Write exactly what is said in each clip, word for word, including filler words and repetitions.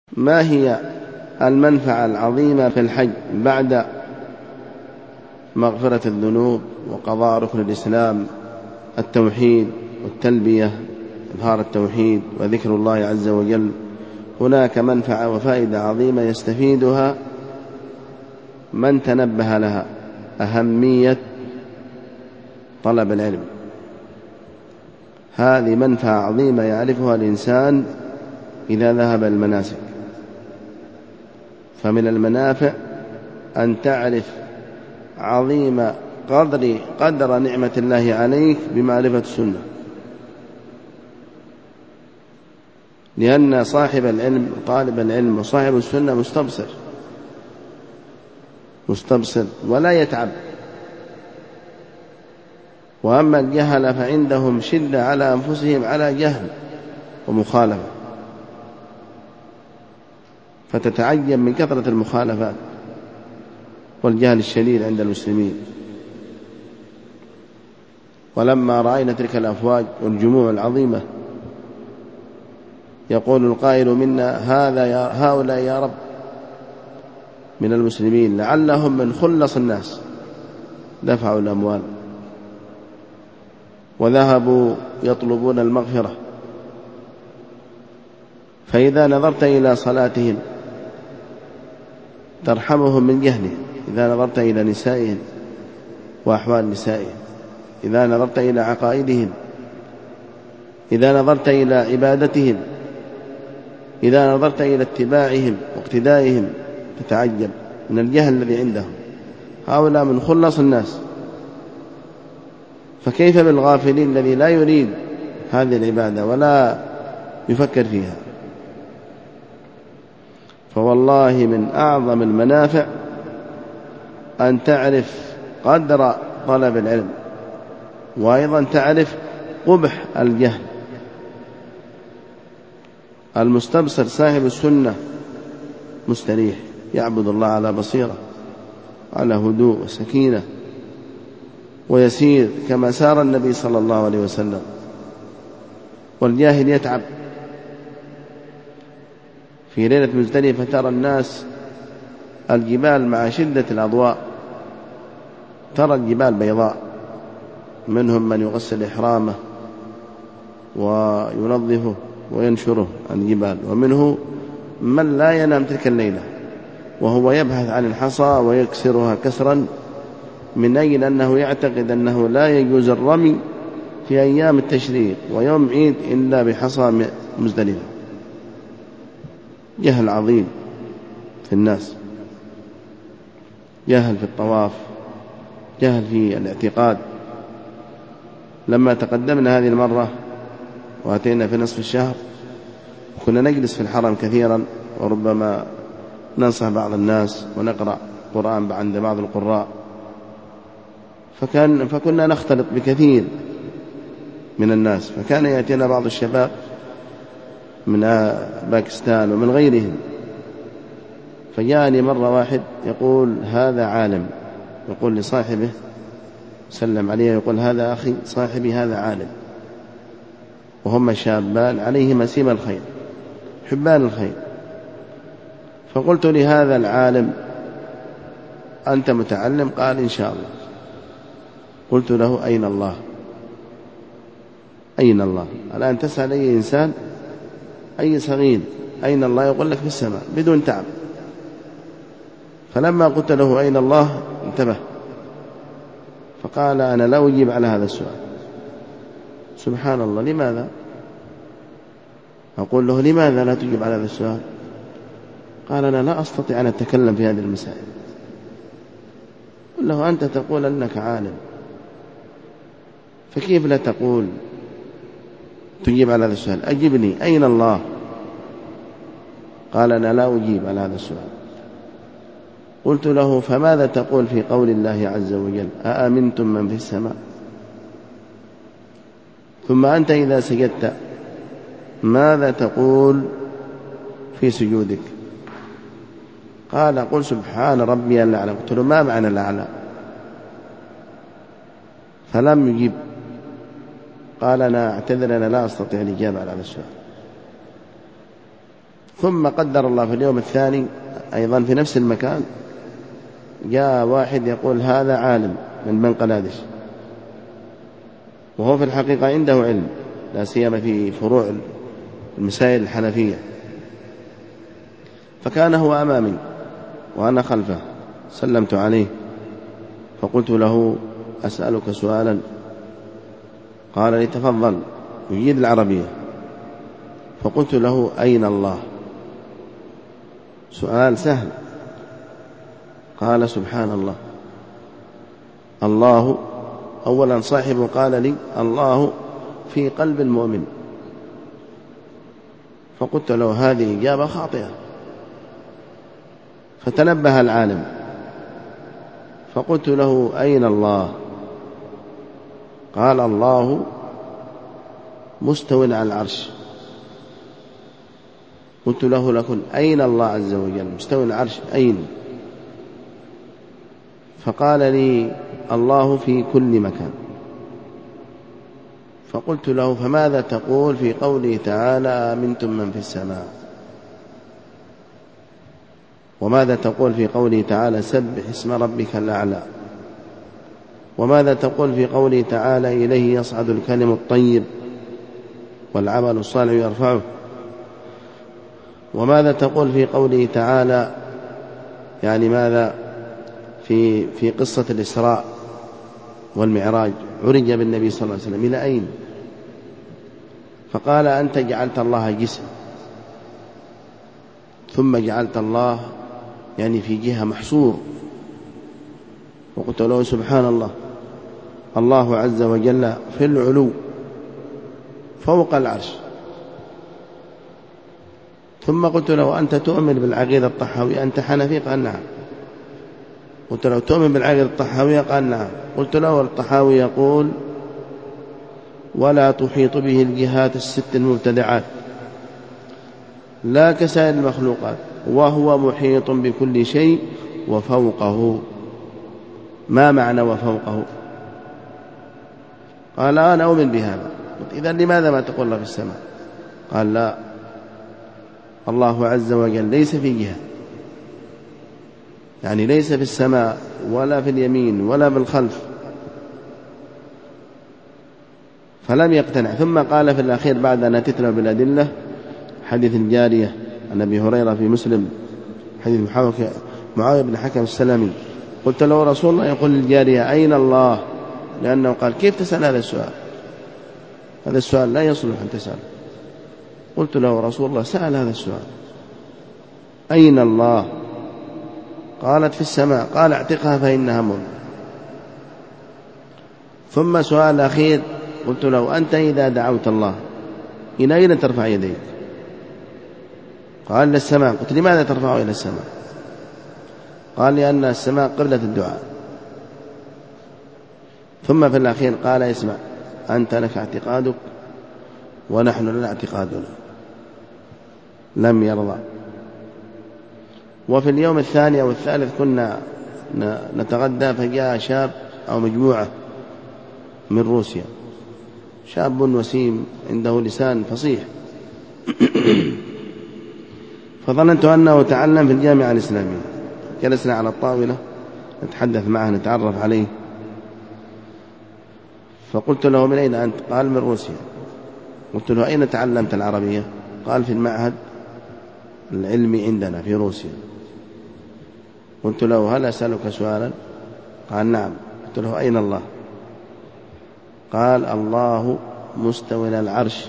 ما هي المنفعة العظيمة في الحج بعد مغفرة الذنوب وقضاء ركن الإسلام التوحيد والتلبية إظهار التوحيد وذكر الله عز وجل؟ هناك منفعة وفائدة عظيمة يستفيدها من تنبه لها، أهمية طلب العلم. هذه منفعة عظيمة يعرفها الإنسان إذا ذهب المناسك. فمن المنافع أن تعرف عظيم قدر, قدر نعمة الله عليك بمعرفة السنة، لأن صاحب العلم طالب العلم وصاحب السنة مستبصر مستبصر ولا يتعب. وأما الجهل فعندهم شدة على أنفسهم على جهل ومخالفة، فتتعجب من كثرة المخالفات والجهل الشديد عند المسلمين. ولما رأينا تلك الأفواج والجموع العظيمة يقول القائل منا هذا يا هؤلاء يا رب من المسلمين لعلهم من خلص الناس، دفعوا الأموال وذهبوا يطلبون المغفرة. فإذا نظرت إلى صلاتهم ترحمهم من جهلهم، إذا نظرت إلى نسائهم وأحوال نسائهم، إذا نظرت إلى عقائدهم، إذا نظرت إلى عبادتهم، إذا نظرت إلى اتباعهم واقتدائهم تتعجب من الجهل الذي عندهم. هؤلاء من خلص الناس، فكيف بالغافلين الذي لا يريد هذه العبادة ولا يفكر فيها؟ فوالله من أعظم المنافع أن تعرف قدر طلب العلم، وأيضا تعرف قبح الجهل. المستبصر صاحب السنة مستريح، يعبد الله على بصيرة على هدوء وسكينة ويسير كما سار النبي صلى الله عليه وسلم. والجاهل يتعب. في ليلة مزدلفة ترى الناس الجبال مع شدة الأضواء، ترى الجبال بيضاء، منهم من يغسل إحرامه وينظفه وينشره عن الجبال، ومنه من لا ينام تلك الليلة وهو يبحث عن الحصى ويكسرها كسرا من أجل أنه يعتقد أنه لا يجوز الرمي في أيام التشريق ويوم عيد إلا بحصى مزدلفة. جهل عظيم في الناس، جهل في الطواف، جهل في الاعتقاد. لما تقدمنا هذه المرة وأتينا في نصف الشهر كنا نجلس في الحرم كثيرا، وربما ننصح بعض الناس ونقرأ قرآن عند بعض القراء، فكان فكنا نختلط بكثير من الناس. فكان يأتينا بعض الشباب من باكستان ومن غيرهم، فجاءني مرة واحد يقول هذا عالم، يقول لصاحبه سلم عليه يقول هذا أخي صاحبي هذا عالم، وهم شابان عليهما سيم الخير حبان الخير. فقلت لهذا العالم أنت متعلم؟ قال إن شاء الله. قلت له أين الله؟ أين الله؟ الآن تسأل أي إنسان أي صغير أين الله يقول لك في السماء بدون تعب. فلما قلت له أين الله انتبه، فقال أنا لا أجيب على هذا السؤال. سبحان الله، لماذا؟ أقول له لماذا لا تجيب على هذا السؤال؟ قال أنا لا أستطيع أن أتكلم في هذه المسائل. قل له أنت تقول أنك عالم، فكيف لا تقول تجيب على هذا السؤال؟ أجبني أين الله؟ قال أنا لا أجيب على هذا السؤال. قلت له فماذا تقول في قول الله عز وجل أأمنتم من في السماء؟ ثم أنت إذا سجدت ماذا تقول في سجودك؟ قال قل سبحان ربي الأعلى. قلت له ما معنى الأعلى؟ فلم يجيب. قال أنا أعتذر أنا لا أستطيع الإجابة على هذا السؤال. ثم قدر الله في اليوم الثاني أيضا في نفس المكان جاء واحد يقول هذا عالم من بنقلاديش، وهو في الحقيقة عنده علم لا سيما في فروع المسائل الحنفية، فكان هو أمامي وأنا خلفه، سلمت عليه فقلت له أسألك سؤالا، قال لي تفضل، يجيد العربية. فقلت له أين الله؟ سؤال سهل. قال سبحان الله. الله أولا صاحبه قال لي الله في قلب المؤمن، فقلت له هذه إجابة خاطئة. فتنبه العالم فقلت له أين الله؟ قال الله مستو على العرش. قلت له لكن أين الله عز وجل؟ مستوى العرش أين؟ فقال لي الله في كل مكان. فقلت له فماذا تقول في قوله تعالى آمنتم من في السماء؟ وماذا تقول في قوله تعالى سبح اسم ربك الأعلى؟ وماذا تقول في قوله تعالى إليه يصعد الكلم الطيب والعمل الصالح يرفعه؟ وماذا تقول في قوله تعالى يعني ماذا في في قصة الإسراء والمعراج عرج بالنبي صلى الله عليه وسلم إلى أين؟ فقال أنت جعلت الله جسم، ثم جعلت الله يعني في جهة محصور. وقلت له سبحان الله، الله عز وجل في العلو فوق العرش. ثم قلت له أنت تؤمن بالعقيدة الطحاوية؟ أنت حنفي؟ قال نعم. قلت له تؤمن بالعقيدة الطحاوية؟ قال نعم. قلت له الطحاوي يقول ولا تحيط به الجهات الست المبتدعات لا كسائر المخلوقات، وهو محيط بكل شيء وفوقه. ما معنى وفوقه؟ قال أنا أؤمن بهذا. قلت إذن لماذا ما تقول الله في السماء؟ قال لا، الله عز وجل ليس في جهة، يعني ليس في السماء ولا في اليمين ولا بالخلف، فلم يقتنع. ثم قال في الأخير بعد أن أتيت له بالأدلة حديث الجارية عن أبي هريرة في مسلم، حديث معاوية بن حكم السلمي، قلت له رسول الله يقول للجارية أين الله؟ لأنه قال كيف تسأل هذا السؤال؟ هذا السؤال لا يصلح أن تسأل. قلت له رسول الله سأل هذا السؤال أين الله؟ قالت في السماء. قال اعتقها فإنها مؤمنة. ثم سؤال أخير قلت له أنت إذا دعوت الله إلى أين ترفع يديك؟ قال للسماء. قلت لماذا ترفع إلى السماء؟ قال لأن السماء قبلة الدعاء. ثم في الأخير قال اسمع، أنت لك اعتقادك ونحن لنا اعتقادنا. لم يرضى. وفي اليوم الثاني أو الثالث كنا نتغدى، فجاء شاب أو مجموعة من روسيا، شاب وسيم عنده لسان فصيح، فظننت أنه تعلم في الجامعة الإسلامية. جلسنا على الطاولة نتحدث معه نتعرف عليه، فقلت له من أين أنت؟ قال من روسيا. قلت له أين تعلمت العربية؟ قال في المعهد العلمي عندنا في روسيا. قلت له هل أسألك سؤالا؟ قال نعم. قلت له أين الله؟ قال الله مستوى على العرش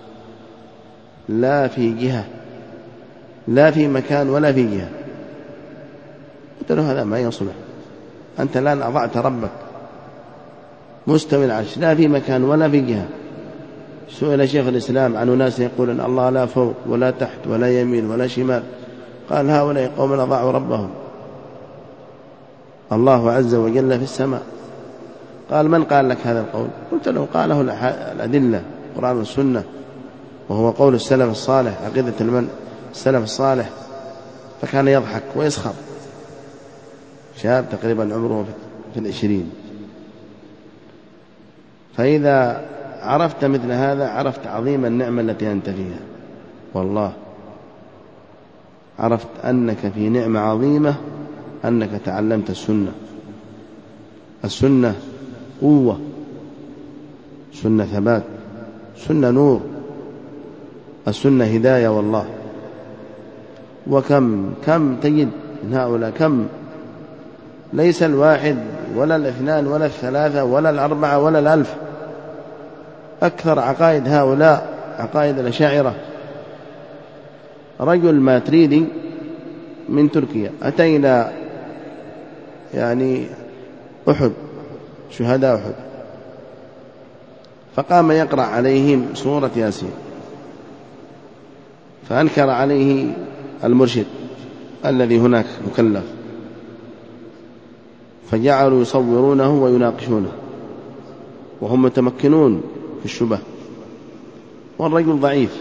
لا في جهة، لا في مكان ولا في جهة. قلت له هذا ما يصلح، أنت الآن أضعت ربك. مستوى العرش لا في مكان ولا في جهة. سئل شيخ الإسلام عن ناس يقولون الله لا فوق ولا تحت ولا يمين ولا شمال، قال هؤلاء قوم أضاعوا ربهم. الله عز وجل في السماء. قال من قال لك هذا القول؟ قلت له قاله الأدلة القرآن والسنة، وهو قول السلف الصالح، عقيدة المن السلف الصالح. فكان يضحك ويسخر، شاب تقريبا عمره في العشرين. فإذا عرفت مثل هذا عرفت عظيم النعمة التي أنت فيها والله. عرفت أنك في نعمة عظيمة أنك تعلمت السنة. السنة قوة، سنة ثبات، سنة نور، السنة هداية والله. وكم كم تجد من هؤلاء، كم ليس الواحد ولا الاثنان ولا الثلاثة ولا الأربعة ولا الألف، أكثر عقائد هؤلاء عقائد الأشاعرة. رجل ماتريدي من تركيا أتى إلى يعني أحد، شهداء أحد، فقام يقرأ عليهم سورة ياسين، فأنكر عليه المرشد الذي هناك مكلف، فجعلوا يصورونه ويناقشونه وهم متمكنون في الشبه، والرجل ضعيف،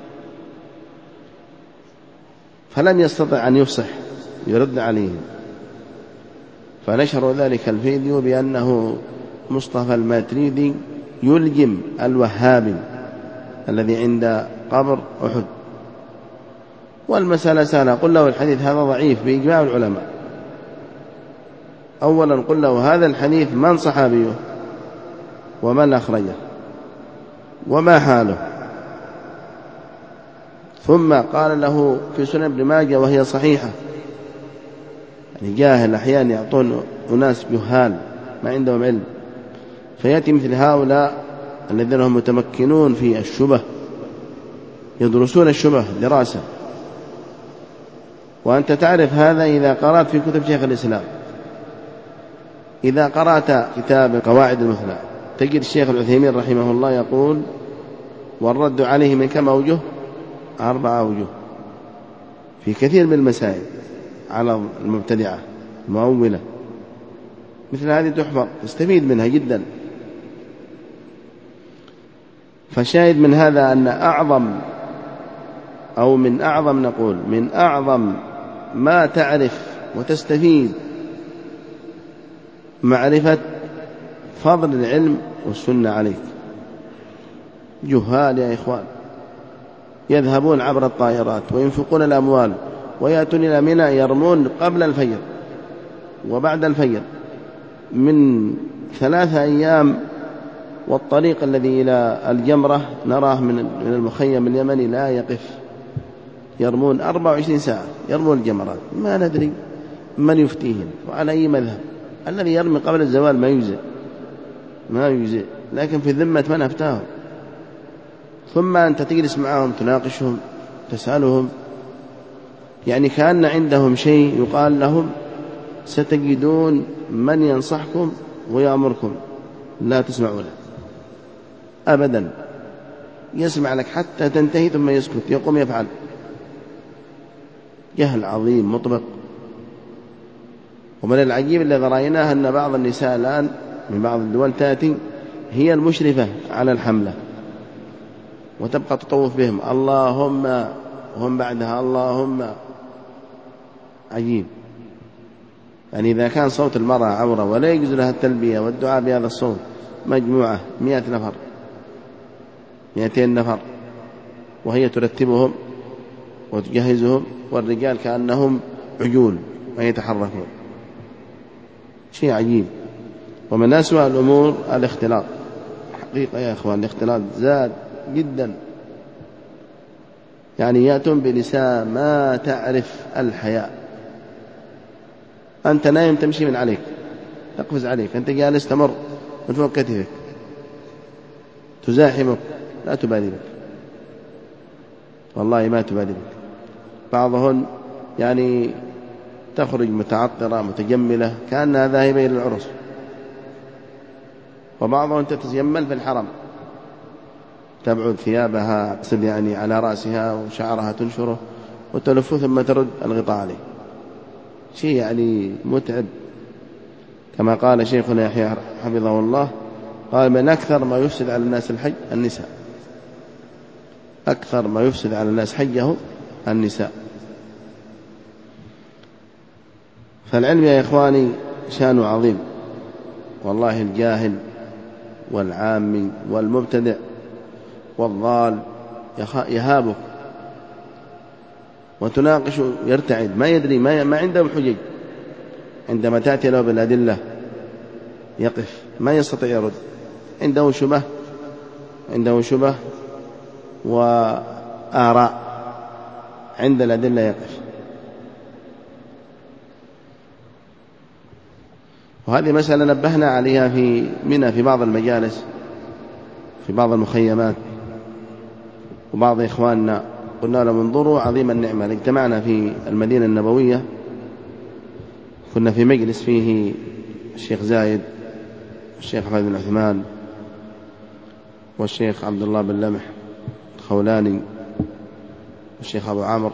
فلم يستطع أن يفصح يرد عليهم، فنشروا ذلك الفيديو بأنه مصطفى الماتريدي يلجم الوهابي الذي عند قبر أحد. والمسألة سهلة، قل له الحديث هذا ضعيف بإجماع العلماء. أولا قل له هذا الحديث من صحابيه ومن أخرجه وما حاله. ثم قال له في سنن ابن ماجه وهي صحيحة. يعني جاهل أحيانا يعطون أناس جهال ما عندهم علم، فيأتي مثل هؤلاء الذين هم متمكنون في الشبه، يدرسون الشبه دراسة. وأنت تعرف هذا إذا قرأت في كتب شيخ الإسلام. إذا قرأت كتاب قواعد المثلى تجد الشيخ العثيمين رحمه الله يقول والرد عليه من كم أوجه؟ أربعة أوجه في كثير من المسائل على المبتدعة المؤولة. مثل هذه تحفظ تستفيد منها جدا. فشاهد من هذا أن أعظم أو من أعظم نقول من أعظم ما تعرف وتستفيد معرفة فضل العلم والسنة عليك. جهال يا إخوان يذهبون عبر الطائرات وينفقون الأموال ويأتون إلى منى يرمون قبل الفجر وبعد الفجر من ثلاثة أيام، والطريق الذي إلى الجمرة نراه من المخيم اليمني لا يقف، يرمون أربع وعشرين ساعة يرمون الجمرات. ما ندري من يفتيهم وعلى أي مذهب. الذي يرمي قبل الزوال ما يجزئ ما يجزئ، لكن في ذمة من أفتاهم. ثم أنت تجلس معهم تناقشهم تسألهم، يعني كأن عندهم شيء يقال لهم ستجدون من ينصحكم ويأمركم لا تسمعوا له أبدا، يسمع لك حتى تنتهي ثم يسكت يقوم يفعل. جهل عظيم مطبق. ومن العجيب الذي رأيناه أن بعض النساء الآن من بعض الدول تأتي هي المشرفة على الحملة وتبقى تطوف بهم اللهم وهم بعدها اللهم. عجيب. يعني إذا كان صوت المرأة عورة ولا يجوز لها التلبية والدعاء بهذا الصوت، مجموعة مئة نفر مئتين نفر وهي ترتبهم وتجهزهم، والرجال كأنهم عجول ما يتحركون. شيء عجيب. ومن أسوأ الأمور الاختلاط. حقيقة يا أخوان الاختلاط زاد جدا. يعني يأتون بنساء ما تعرف الحياء. أنت نايم تمشي من عليك تقفز عليك، أنت جالس تمر من فوق كتفك تزاحمك لا تبالي بك، والله ما تبالي بك. بعضهن يعني تخرج متعطرة متجملة كأنها ذاهبة إلى العرس، وبعضهن تتجمل في الحرم تبعد ثيابها أقصد يعني على رأسها وشعرها تنشره وتلفه ثم ترد الغطاء عليه. شيء يعني متعب. كما قال شيخنا يحيى حفظه الله قال من أكثر ما يفسد على الناس الحج النساء. أكثر ما يفسد على الناس حجه النساء. فالعلم يا إخواني شأنه عظيم والله. الجاهل والعامي والمبتدع والضال يهابك وتناقش يرتعد، ما يدري، ما, ما عنده حجج. عندما تأتي له بالأدلة يقف، ما يستطيع يرد، عنده شبه عنده شبه وآراء، عند الأدلة يقف. وهذه مسألة نبهنا عليها في منها في بعض المجالس، في بعض المخيمات، وبعض إخواننا قلنا لهم انظروا عظيم النعمة. اجتمعنا في المدينة النبوية، كنا في مجلس فيه الشيخ زايد والشيخ حمد بن عثمان والشيخ عبد الله بن لمح الخولاني والشيخ أبو عامر،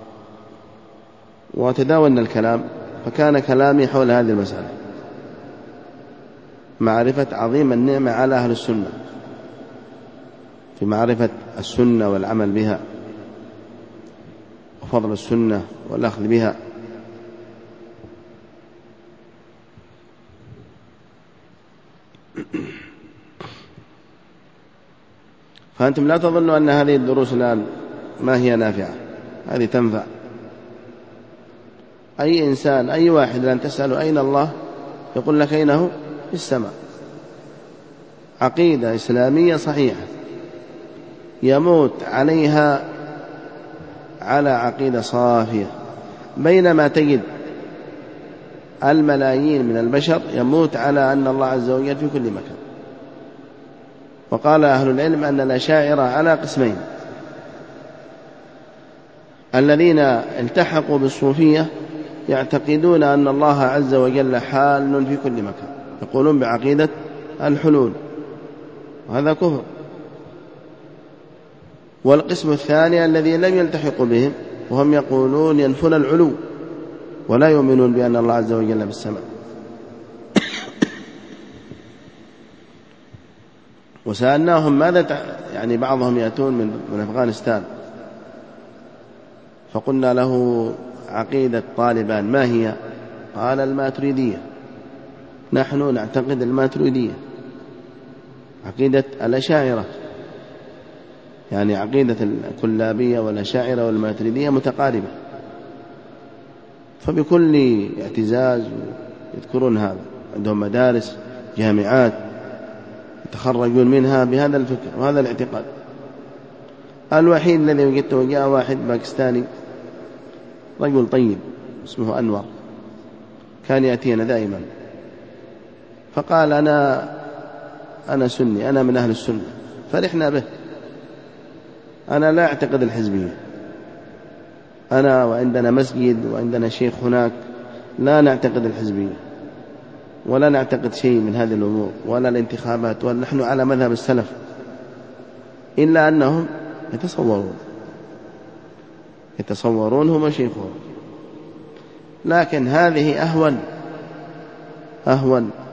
وتداولنا الكلام، فكان كلامي حول هذه المسألة، معرفة عظيم النعمة على أهل السنة، في معرفة السنة والعمل بها، وفضل السنة والأخذ بها. فأنتم لا تظنوا أن هذه الدروس الآن ما هي نافعة، هذه تنفع. أي إنسان، أي واحد الآن تسأله أين الله يقول لك أينه؟ في السماء. عقيدة إسلامية صحيحة يموت عليها على عقيدة صافية، بينما تجد الملايين من البشر يموت على أن الله عز وجل في كل مكان. وقال أهل العلم أن الأشاعرة على قسمين: الذين التحقوا بالصوفية يعتقدون أن الله عز وجل حال في كل مكان، يقولون بعقيدة الحلول، وهذا كفر. والقسم الثاني الذي لم يلتحقوا بهم، وهم يقولون ينفون العلو ولا يؤمنون بأن الله عز وجل في السماء. وسألناهم ماذا يعني بعضهم يأتون من, من أفغانستان، فقلنا له عقيدة طالبان ما هي؟ قال الماتريدية. نحن نعتقد الماتريدية، عقيدة الأشاعرة، يعني عقيدة الكلابية والأشاعرة والماتريدية متقاربة، فبكل اعتزاز يذكرون هذا. عندهم مدارس، جامعات يتخرجون منها بهذا الفكر وهذا الاعتقاد. الوحيد الذي وجدته جاء واحد باكستاني، رجل طيب اسمه أنور، كان يأتينا دائما، فقال أنا أنا سني، أنا من أهل السنة. فرحنا به. أنا لا أعتقد الحزبية، أنا وعندنا مسجد وعندنا شيخ هناك، لا نعتقد الحزبية ولا نعتقد شيء من هذه الأمور ولا الانتخابات، ونحن على مذهب السلف. إلا أنهم يتصورون يتصورون هم شيخهم، لكن هذه أهون أهون